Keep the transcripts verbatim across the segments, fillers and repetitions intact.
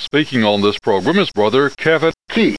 Speaking on this program is Brother Kevin Key.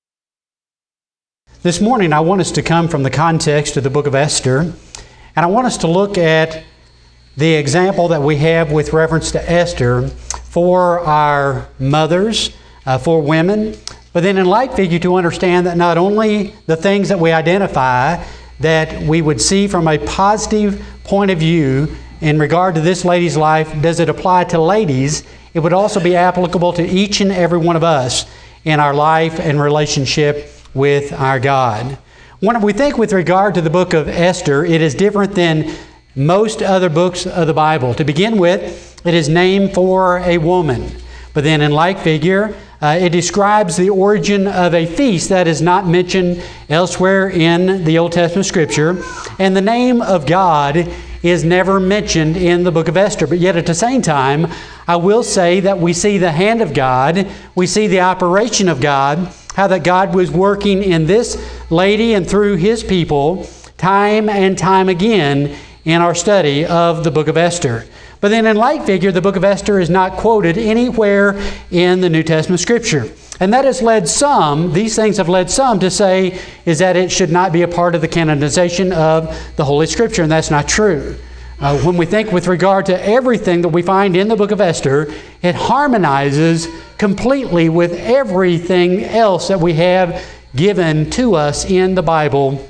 This morning I want us to come from the context of the book of Esther, and I want us to look at the example that we have with reference to Esther for our mothers, uh, for women, but then in like figure to understand that not only the things that we identify that we would see from a positive point of view in regard to this lady's life, does it apply to ladies, it would also be applicable to each and every one of us in our life and relationship with our God. When we think with regard to the book of Esther, it is different than most other books of the Bible. To begin with, it is named for a woman. But then in like figure, uh, it describes the origin of a feast that is not mentioned elsewhere in the Old Testament Scripture. And the name of God is never mentioned in the book of Esther. But yet at the same time, I will say that we see the hand of God, we see the operation of God, how that God was working in this lady and through His people time and time again in our study of the book of Esther. But then in like figure, the book of Esther is not quoted anywhere in the New Testament Scripture. And that has led some, these things have led some to say is that it should not be a part of the canonization of the Holy Scripture, and that's not true. Uh, when we think with regard to everything that we find in the book of Esther, it harmonizes completely with everything else that we have given to us in the Bible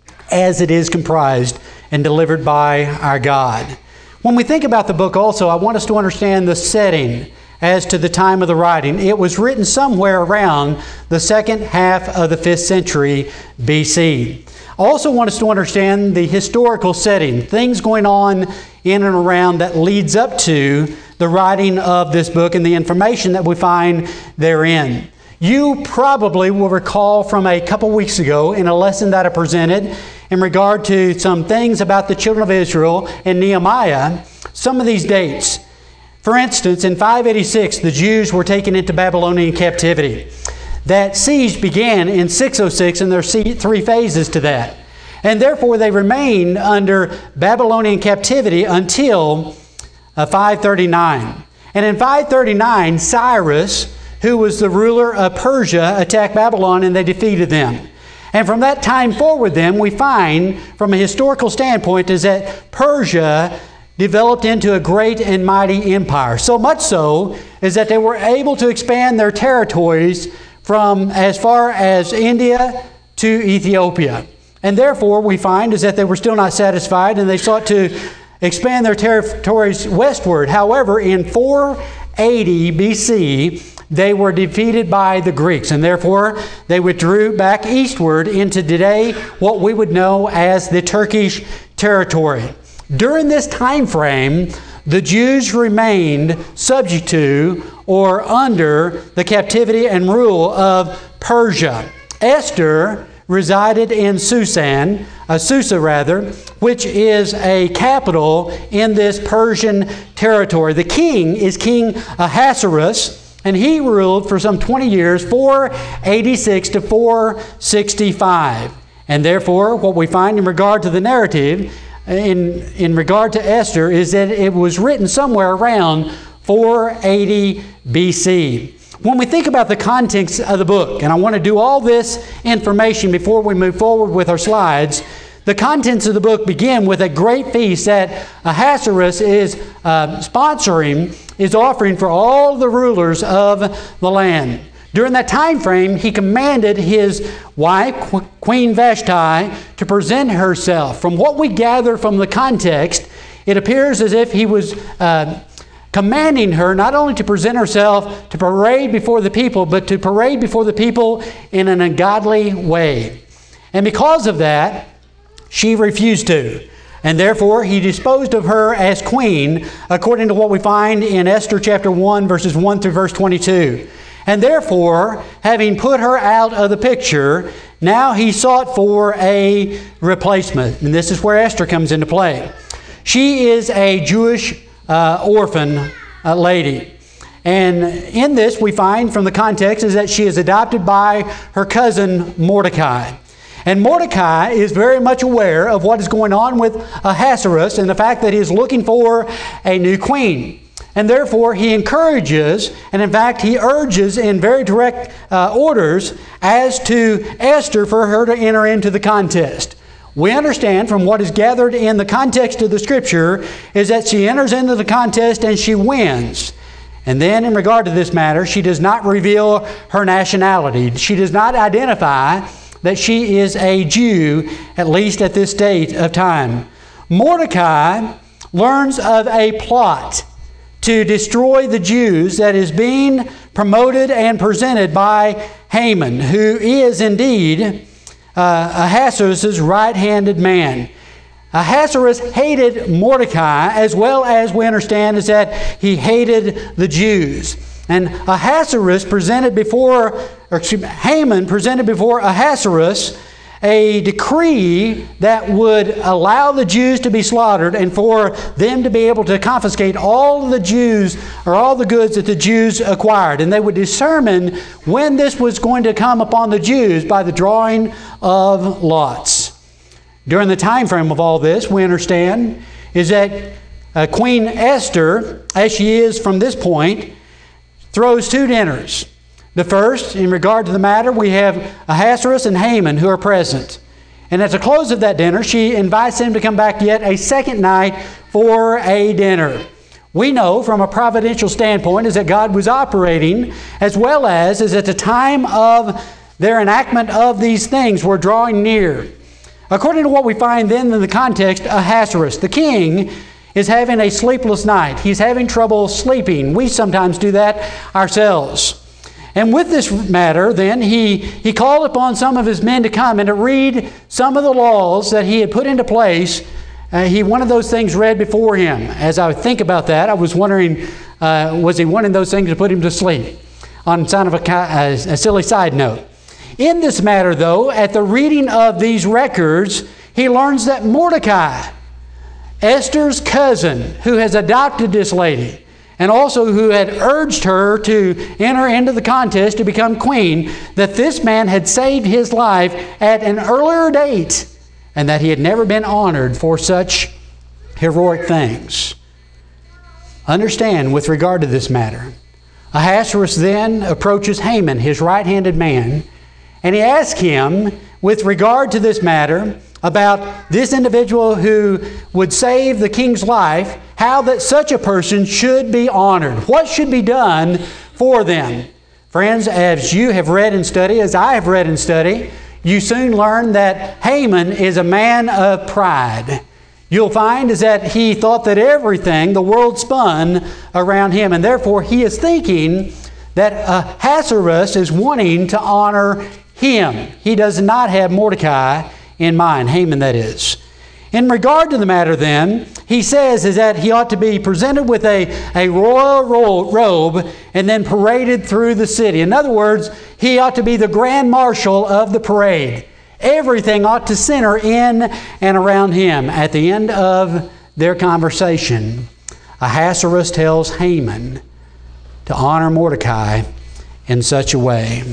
as it is comprised and delivered by our God. When we think about the book also, I want us to understand the setting as to the time of the writing. It was written somewhere around the second half of the fifth century B C. I also want us to understand the historical setting, things going on in and around that leads up to the writing of this book and the information that we find therein. You probably will recall from a couple weeks ago in a lesson that I presented in regard to some things about the children of Israel and Nehemiah, some of these dates. For instance, in five eighty-six, the Jews were taken into Babylonian captivity. That siege began in six oh six, and there are three phases to that. And therefore, they remained under Babylonian captivity until uh, five thirty-nine. And in five thirty-nine, Cyrus, who was the ruler of Persia, attacked Babylon, and they defeated them. And from that time forward, then, we find, from a historical standpoint, is that Persia developed into a great and mighty empire. So much so is that they were able to expand their territories from as far as India to Ethiopia. And therefore, we find is that they were still not satisfied, and they sought to expand their territories westward. However, in four eighty B C, they were defeated by the Greeks, and therefore they withdrew back eastward into today what we would know as the Turkish territory. During this time frame, the Jews remained subject to or under the captivity and rule of Persia. Esther resided in Susan, uh, Susa rather, which is a capital in this Persian territory. The king is King Ahasuerus, and he ruled for some twenty years, four eighty-six to four sixty-five. And therefore, what we find in regard to the narrative, in, in regard to Esther, is that it was written somewhere around four eighty B C. When we think about the context of the book, and I want to do all this information before we move forward with our slides, the contents of the book begin with a great feast that Ahasuerus is uh, sponsoring, is offering for all the rulers of the land. During that time frame, he commanded his wife, Queen Vashti, to present herself. From what we gather from the context, it appears as if he was uh, commanding her not only to present herself to parade before the people, but to parade before the people in an ungodly way. And because of that, she refused to. And therefore, he disposed of her as queen, according to what we find in Esther chapter one, verses one through verse twenty-two. And therefore, having put her out of the picture, now he sought for a replacement. And this is where Esther comes into play. She is a Jewish uh, orphan uh, lady. And in this, we find from the context is that she is adopted by her cousin Mordecai. And Mordecai is very much aware of what is going on with Ahasuerus and the fact that he is looking for a new queen. And therefore, he encourages, and in fact, he urges in very direct uh, orders as to Esther for her to enter into the contest. We understand from what is gathered in the context of the Scripture is that she enters into the contest and she wins. And then in regard to this matter, she does not reveal her nationality. She does not identify that she is a Jew, at least at this date of time. Mordecai learns of a plot to destroy the Jews that is being promoted and presented by Haman, who is indeed uh, Ahasuerus' right-handed man. Ahasuerus hated Mordecai, as well as we understand is that he hated the Jews. And Ahasuerus presented before, or excuse me, Haman presented before Ahasuerus a decree that would allow the Jews to be slaughtered and for them to be able to confiscate all the Jews or all the goods that the Jews acquired. And they would determine when this was going to come upon the Jews by the drawing of lots. During the time frame of all this, we understand is that uh, Queen Esther, as she is from this point, throws two dinners. The first, in regard to the matter, we have Ahasuerus and Haman who are present. And at the close of that dinner, she invites them to come back yet a second night for a dinner. We know from a providential standpoint is that God was operating, as well as is at the time of their enactment of these things were drawing near. According to what we find then in the context, Ahasuerus, the king, is having a sleepless night. He's having trouble sleeping. We sometimes do that ourselves. And with this matter, then, he, he called upon some of his men to come and to read some of the laws that he had put into place. Uh, he wanted those things read before him. As I think about that, I was wondering, uh, was he wanting those things to put him to sleep? On kind of a, a, a silly side note. In this matter, though, at the reading of these records, he learns that Mordecai, Esther's cousin, who has adopted this lady, and also who had urged her to enter into the contest to become queen, that this man had saved his life at an earlier date, and that he had never been honored for such heroic things. Understand with regard to this matter, Ahasuerus then approaches Haman, his right-handed man, and he asks him, with regard to this matter, about this individual who would save the king's life, how that such a person should be honored. What should be done for them? Friends, as you have read and studied, as I have read and studied, you soon learn that Haman is a man of pride. You'll find is that he thought that everything, the world spun around him, and therefore he is thinking that Ahasuerus is wanting to honor him. He does not have Mordecai in mind, Haman that is. In regard to the matter then, he says is that he ought to be presented with a, a royal robe and then paraded through the city. In other words, he ought to be the grand marshal of the parade. Everything ought to center in and around him. At the end of their conversation, Ahasuerus tells Haman to honor Mordecai in such a way.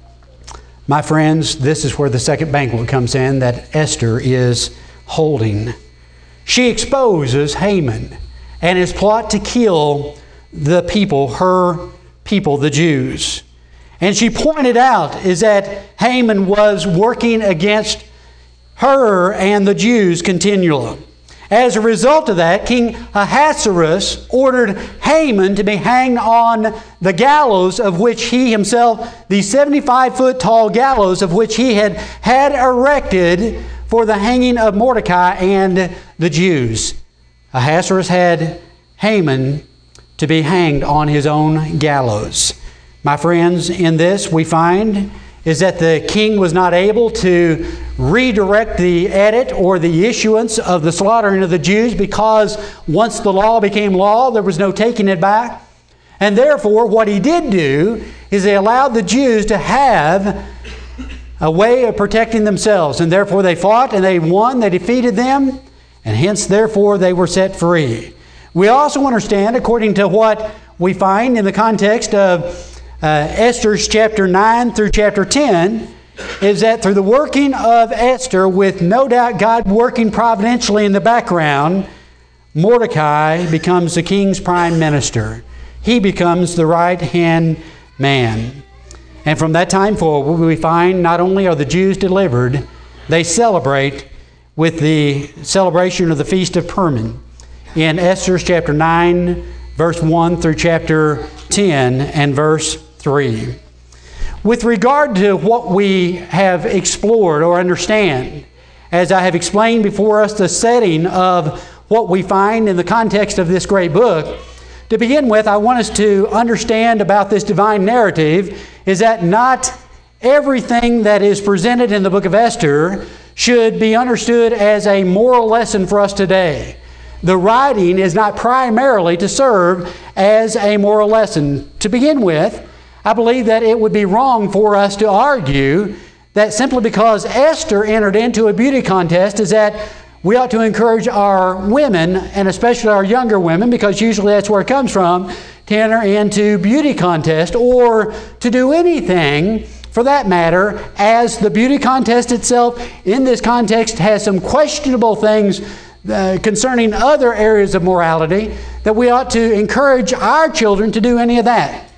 My friends, this is where the second banquet comes in that Esther is holding. She exposes Haman and his plot to kill the people, her people, the Jews. And she pointed out is that Haman was working against her and the Jews continually. As a result of that, King Ahasuerus ordered Haman to be hanged on the gallows of which he himself, the seventy-five foot tall gallows of which he had had erected for the hanging of Mordecai and the Jews. Ahasuerus had Haman to be hanged on his own gallows. My friends, in this we find is that the king was not able to redirect the edit or the issuance of the slaughtering of the Jews because once the law became law, there was no taking it back. And therefore, what he did do is he allowed the Jews to have a way of protecting themselves. And therefore, they fought and they won, they defeated them, and hence, therefore, they were set free. We also understand, according to what we find in the context of Uh, Esther's chapter nine through chapter ten, is that through the working of Esther, with no doubt God working providentially in the background, Mordecai becomes the king's prime minister. He becomes the right-hand man. And from that time forward, we find not only are the Jews delivered, they celebrate with the celebration of the Feast of Purim in Esther chapter nine, verse one through chapter ten and verse three. With regard to what we have explored or understand, as I have explained before us the setting of what we find in the context of this great book, to begin with, I want us to understand about this divine narrative is that not everything that is presented in the book of Esther should be understood as a moral lesson for us today. The writing is not primarily to serve as a moral lesson. To begin with, I believe that it would be wrong for us to argue that simply because Esther entered into a beauty contest is that we ought to encourage our women, and especially our younger women, because usually that's where it comes from, to enter into beauty contest or to do anything for that matter, as the beauty contest itself in this context has some questionable things uh, concerning other areas of morality, that we ought to encourage our children to do any of that.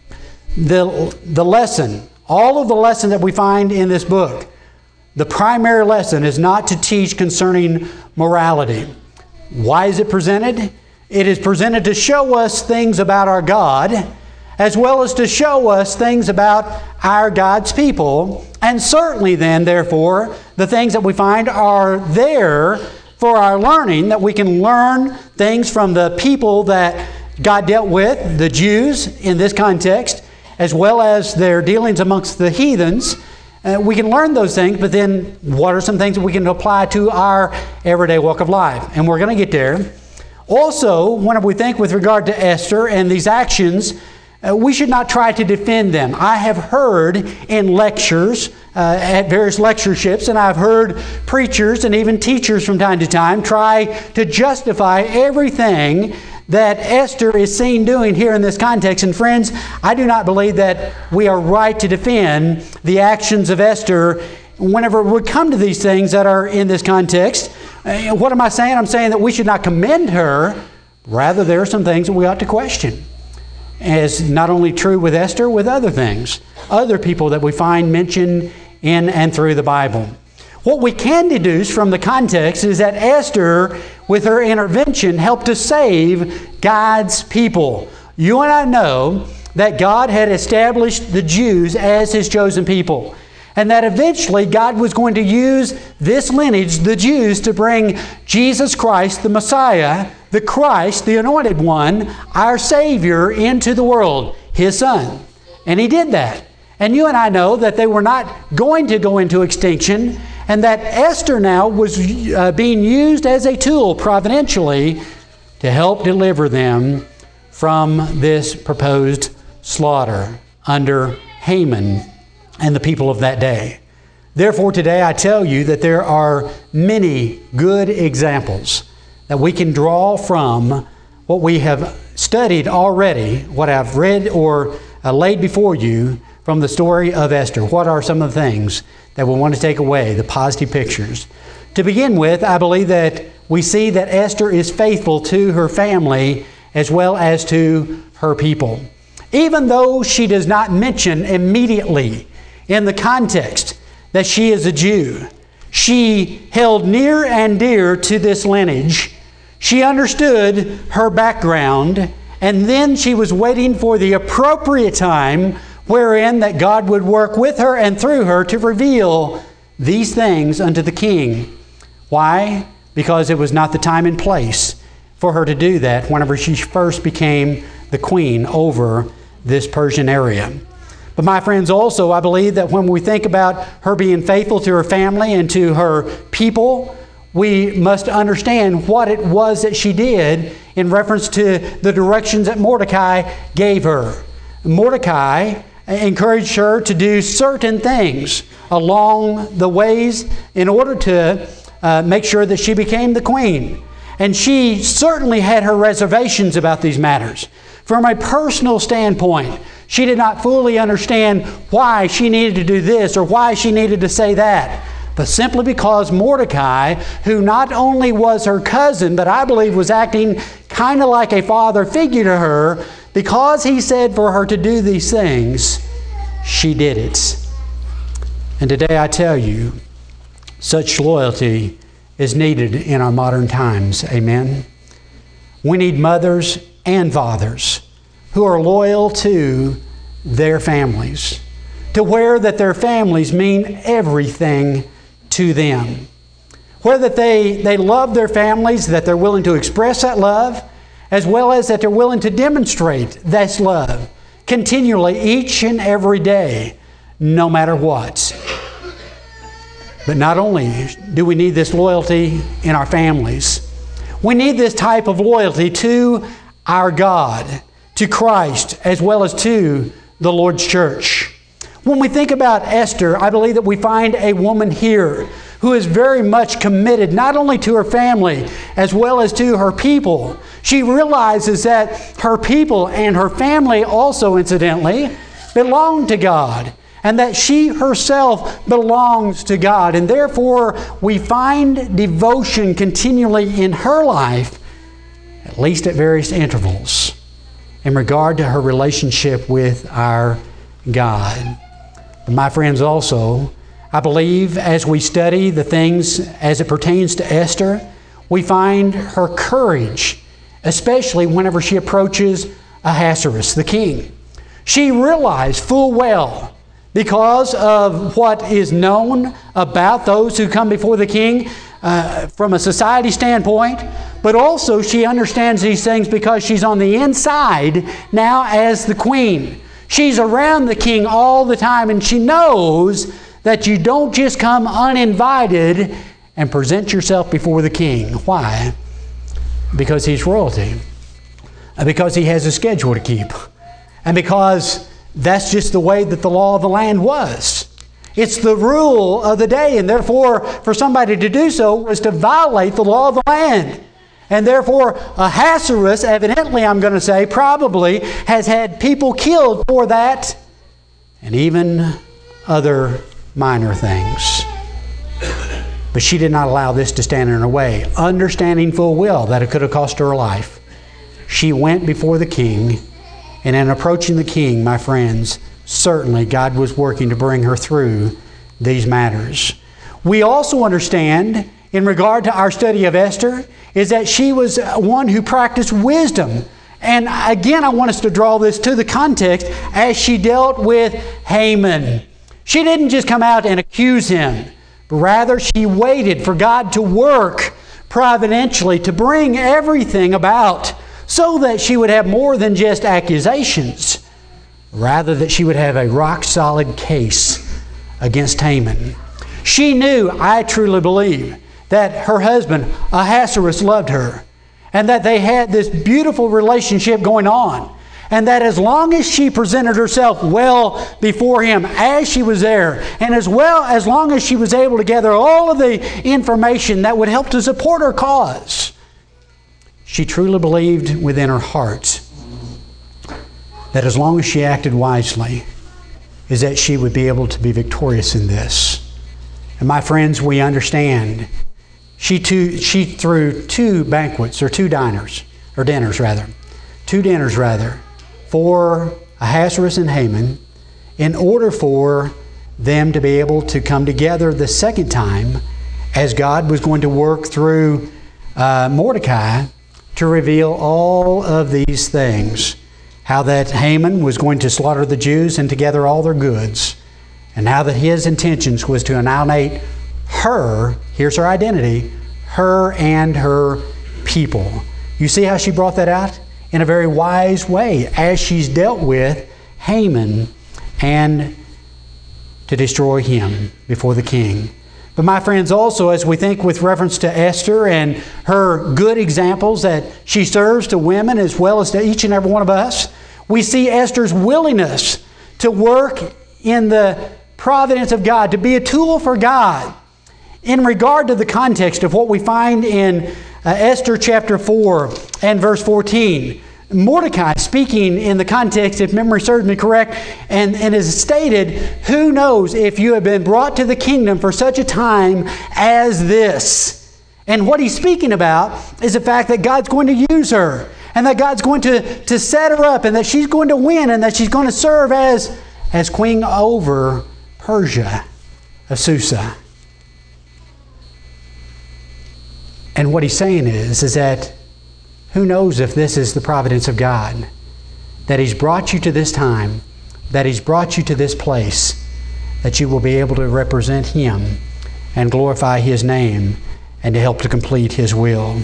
The, the lesson, all of the lesson that we find in this book, the primary lesson is not to teach concerning morality. Why is it presented? It is presented to show us things about our God, as well as to show us things about our God's people. And certainly then, therefore, the things that we find are there for our learning, that we can learn things from the people that God dealt with, the Jews in this context, as well as their dealings amongst the heathens. Uh, we can learn those things, but then what are some things that we can apply to our everyday walk of life? And we're going to get there. Also, when we think with regard to Esther and these actions, uh, we should not try to defend them. I have heard in lectures, uh, at various lectureships, and I've heard preachers and even teachers from time to time try to justify everything that Esther is seen doing here in this context. And friends, I do not believe that we are right to defend the actions of Esther whenever we come to these things that are in this context. Uh, what am I saying? I'm saying that we should not commend her. Rather, there are some things that we ought to question. As not only true with Esther, with other things, other people that we find mentioned in and through the Bible. What we can deduce from the context is that Esther, with her intervention, helped to save God's people. You and I know that God had established the Jews as His chosen people, and that eventually God was going to use this lineage, the Jews, to bring Jesus Christ, the Messiah, the Christ, the Anointed One, our Savior, into the world, His Son. And He did that. And you and I know that they were not going to go into extinction, and that Esther now was uh, being used as a tool providentially to help deliver them from this proposed slaughter under Haman and the people of that day. Therefore, today I tell you that there are many good examples that we can draw from what we have studied already, what I've read or uh, laid before you from the story of Esther. What are some of the things that we want to take away, the positive pictures? To begin with, I believe that we see that Esther is faithful to her family as well as to her people. Even though she does not mention immediately in the context that she is a Jew, she held near and dear to this lineage. She understood her background, and then she was waiting for the appropriate time wherein that God would work with her and through her to reveal these things unto the king. Why? Because it was not the time and place for her to do that whenever she first became the queen over this Persian area. But my friends, also I believe that when we think about her being faithful to her family and to her people, we must understand what it was that she did in reference to the directions that Mordecai gave her. Mordecai encouraged her to do certain things along the ways in order to uh, make sure that she became the queen. And she certainly had her reservations about these matters. From a personal standpoint, she did not fully understand why she needed to do this or why she needed to say that. but simply because Mordecai, who not only was her cousin, but I believe was acting kind of like a father figure to her, because he said for her to do these things, she did it. And today I tell you, such loyalty is needed in our modern times. Amen. We need mothers and fathers who are loyal to their families, to where that their families mean everything to them. Where that they, they love their families, that they're willing to express that love, as well as that they're willing to demonstrate that love continually each and every day, no matter what. But not only do we need this loyalty in our families, we need this type of loyalty to our God, to Christ, as well as to the Lord's church. When we think about Esther, I believe that we find a woman here who is very much committed not only to her family as well as to her people. She realizes that her people and her family also, incidentally, belong to God, and that she herself belongs to God. And therefore, we find devotion continually in her life, at least at various intervals, in regard to her relationship with our God. My friends, also, I believe as we study the things as it pertains to Esther, we find her courage, especially whenever she approaches Ahasuerus, the king. She realized full well, because of what is known about those who come before the king uh, from a society standpoint, but also she understands these things because she's on the inside now as the queen. She's around the king all the time, and she knows that you don't just come uninvited and present yourself before the king. Why? Because he's royalty. Because he has a schedule to keep. And because that's just the way that the law of the land was. It's the rule of the day, and therefore for somebody to do so was to violate the law of the land. And therefore, Ahasuerus, evidently, I'm going to say, probably has had people killed for that, and even other minor things. But she did not allow this to stand in her way, understanding full well that it could have cost her her life. She went before the king, and in approaching the king, my friends, certainly God was working to bring her through these matters. We also understand, in regard to our study of Esther, is that she was one who practiced wisdom. And again, I want us to draw this to the context as she dealt with Haman. She didn't just come out and accuse him, but rather she waited for God to work providentially to bring everything about so that she would have more than just accusations, rather that she would have a rock-solid case against Haman. She knew, I truly believe, that her husband, Ahasuerus, loved her, and that they had this beautiful relationship going on, and that as long as she presented herself well before him as she was there, and as well as long as she was able to gather all of the information that would help to support her cause, she truly believed within her heart that as long as she acted wisely, is that she would be able to be victorious in this. And my friends, we understand She, too, she threw two banquets, or two diners, or dinners rather, two dinners rather, for Ahasuerus and Haman, in order for them to be able to come together the second time, as God was going to work through uh, Mordecai to reveal all of these things. How that Haman was going to slaughter the Jews and to gather all their goods, and how that his intentions was to annihilate her, here's her identity, her and her people. You see how she brought that out? In a very wise way as she's dealt with Haman and to destroy him before the king. But my friends, also as we think with reference to Esther and her good examples that she serves to women as well as to each and every one of us, we see Esther's willingness to work in the providence of God, to be a tool for God. In regard to the context of what we find in uh, Esther chapter four and verse fourteen, Mordecai speaking in the context, if memory serves me correct, and, and is stated, who knows if you have been brought to the kingdom for such a time as this. And what he's speaking about is the fact that God's going to use her, and that God's going to, to set her up, and that she's going to win, and that she's going to serve as, as queen over Persia of Susa. And what he's saying is, is that who knows if this is the providence of God, that He's brought you to this time, that He's brought you to this place, that you will be able to represent Him and glorify His name and to help to complete His will.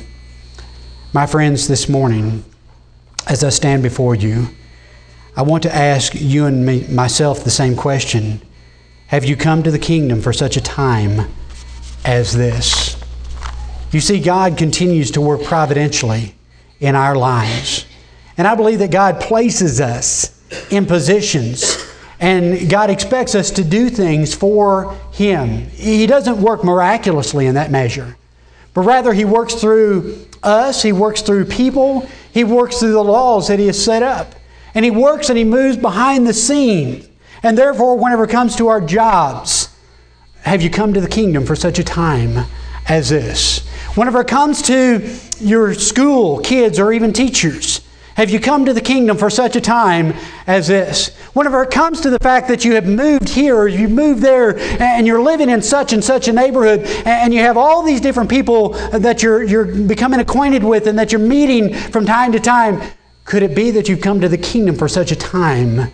My friends, this morning, as I stand before you, I want to ask you and me, myself the same question. Have you come to the kingdom for such a time as this? You see, God continues to work providentially in our lives. And I believe that God places us in positions, and God expects us to do things for Him. He doesn't work miraculously in that measure, but rather He works through us, He works through people, He works through the laws that He has set up. And He works and He moves behind the scenes. And therefore, whenever it comes to our jobs, have you come to the kingdom for such a time as this? Whenever it comes to your school, kids, or even teachers, have you come to the kingdom for such a time as this? Whenever it comes to the fact that you have moved here or you moved there and you're living in such and such a neighborhood and you have all these different people that you're, you're becoming acquainted with and that you're meeting from time to time, could it be that you've come to the kingdom for such a time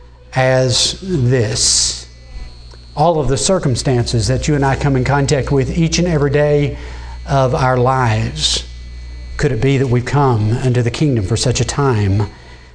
as this? All of the circumstances that you and I come in contact with each and every day of our lives, could it be that we've come unto the kingdom for such a time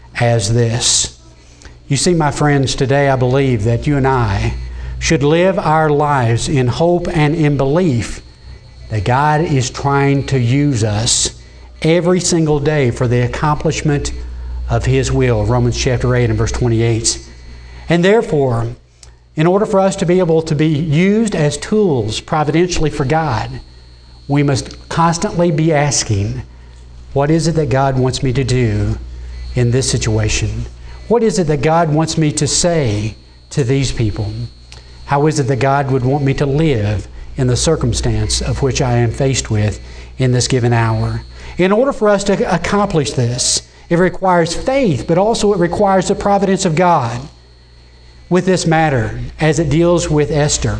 as this? You see, my friends, today I believe that you and I should live our lives in hope and in belief that God is trying to use us every single day for the accomplishment of His will. Romans chapter eight and verse twenty-eight. And therefore, in order for us to be able to be used as tools providentially for God, we must constantly be asking, what is it that God wants me to do in this situation? What is it that God wants me to say to these people? How is it that God would want me to live in the circumstance of which I am faced with in this given hour? In order for us to accomplish this, it requires faith, but also it requires the providence of God. With this matter, as it deals with Esther,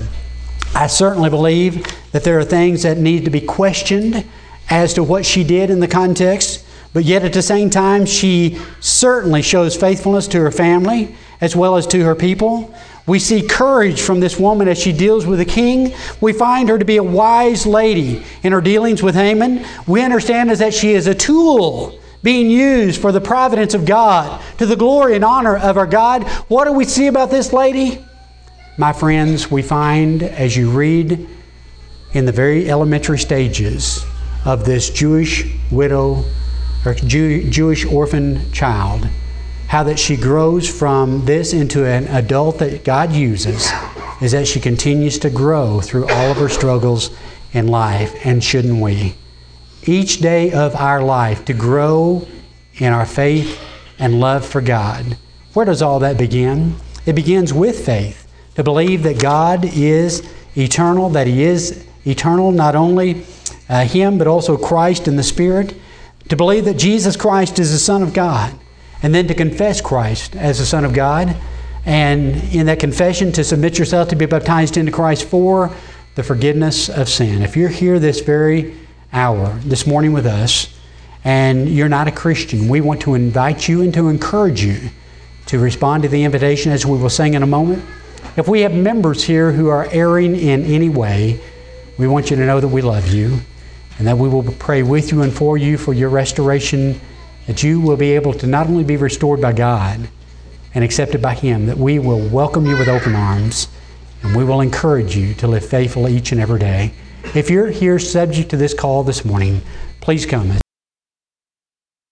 I certainly believe that there are things that need to be questioned as to what she did in the context, but yet at the same time, she certainly shows faithfulness to her family as well as to her people. We see courage from this woman as she deals with the king. We find her to be a wise lady in her dealings with Haman. We understand is that she is a tool being used for the providence of God, to the glory and honor of our God. What do we see about this lady? My friends, we find as you read in the very elementary stages of this Jewish widow or Jew, Jewish orphan child, how that she grows from this into an adult that God uses, is that she continues to grow through all of her struggles in life. And shouldn't we? Each day of our life to grow in our faith and love for God. Where does all that begin? It begins with faith. To believe that God is eternal, that He is eternal, not only uh, Him, but also Christ and the Spirit. To believe that Jesus Christ is the Son of God. And then to confess Christ as the Son of God. And in that confession, to submit yourself to be baptized into Christ for the forgiveness of sin. If you're here this very hour, this morning with us, and you're not a Christian, we want to invite you and to encourage you to respond to the invitation as we will sing in a moment. If we have members here who are erring in any way, we want you to know that we love you and that we will pray with you and for you for your restoration, that you will be able to not only be restored by God and accepted by Him, that we will welcome you with open arms and we will encourage you to live faithfully each and every day. If you're here subject to this call this morning, please come.